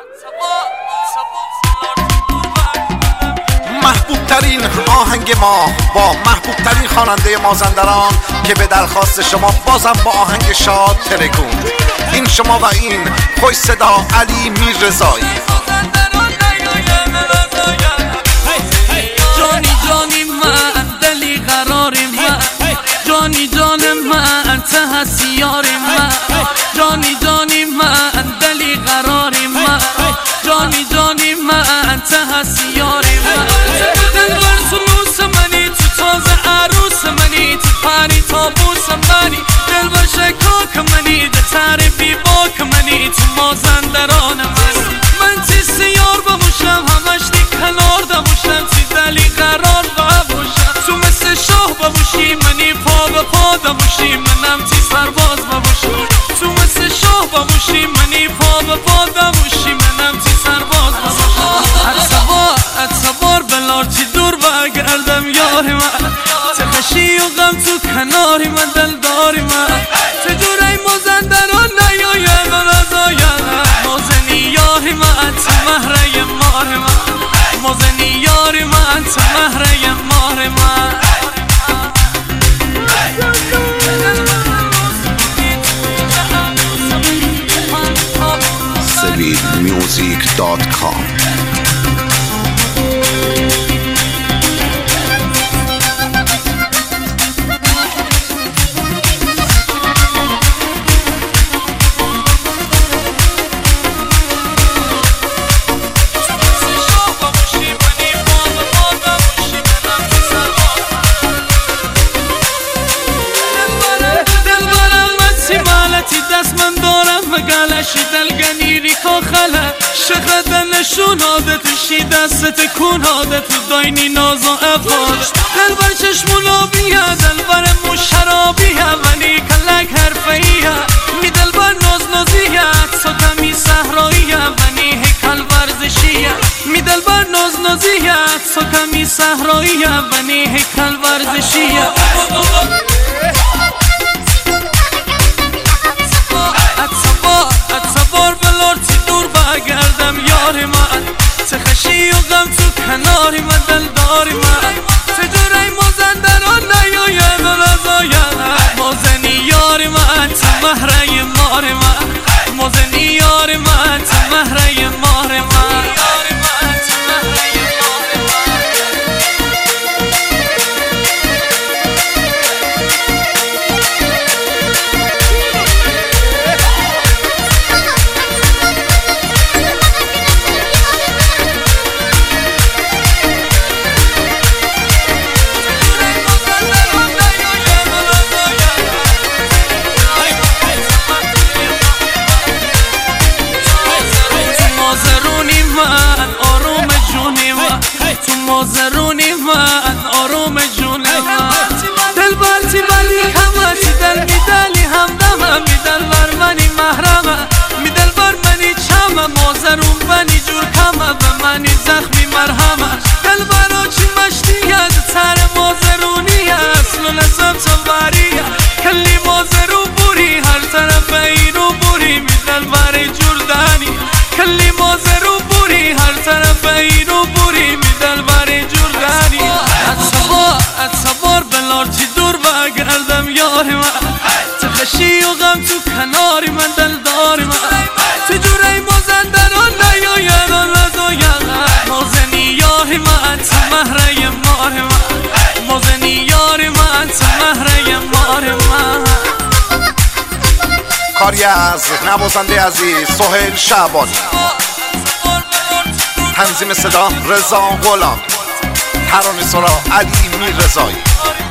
محبوب ترین آهنگ ما با محبوب ترین خواننده مازندران که به درخواست شما بازم با آهنگ شاد تلگون. این شما و این خوش صدا علی میررضایی. جانی جانی من دلی قراری من، جانی جان من ته هستی یاری من، جانی جانی من دلی قراری من، جانی جانی من ته هستی یاری من. دلبر سنوس منی تو تازه عروس منی، تو پری تابوس منی، دلبر شکاک منی، ده تعریفی باک منی، تو مازندران من تی سیار بموشم همش دی کنار دموشم، تی دلی قرار بموشم تو مثل شاه بموشی منی، پا به پا دموشی منم تی سرباز بموشم، تو مثل شاه بموشی منی، پا به پا دموشی منم تی سرباز بموشم. اتبار بلار چی دور بگردم یاری من، تخشی و غم تو کناری من، دلداری من، چجوری مازندران نیاید و نزاید، مازنی یاری من تو مهره مار من، مازنی یاری من تو مهره مار من. SaveedMusic.com. مگالشی دلگنیری که خله شخد نشوناده توشی دست کوناده تو داینی ناز و افاده، دلبر چشمونا بیه دلبر مشرابیه ولی کلک حرفیه، می دلبر ناز نازیه سکمی صحراییه ولی هیکل ورزشیه، می دلبر ناز نازیه سکمی صحراییه ولی هیکل ورزشیه. اتبار بلار چی دور بگردم یاری من، تخشی و غم تو کناری من، دلداری من، چجوری مازندران نیاید و نزاید، مازنی یاری من تو مهره مار من، مازنی یاری من تو مهره مار من. مازرونی من آروم جونی من، دل بالتی ولی همه تی دل میدلی همدمه، می دل بر منی محرمه، می دل بر منی چمه، مازرون بنی جور کمه به منی زخمی مرهمه، دل برا چی مشتیه تر مازرونیه، اصل و نسب چنبریه کلی مازرون بوری هر طرف ایرو بوری، می دل بر جور دنی کلی مازرون بوری هر طرف ایرو بوری، می دل بر جور دنی. اتبار بلار چی دور بگردم یاری من، تخشی و غم تو کناری من، دلداری من، چجوری مازندران نیاید و نزاید، مازنی یاری من تو مهره مار من، مازنی یاری من تو مهره مار من. کاری از نوازنده عزیز سهیل شعبانی، تنظیم صدا رضا غلام، ترانه سرا علی میررضایی.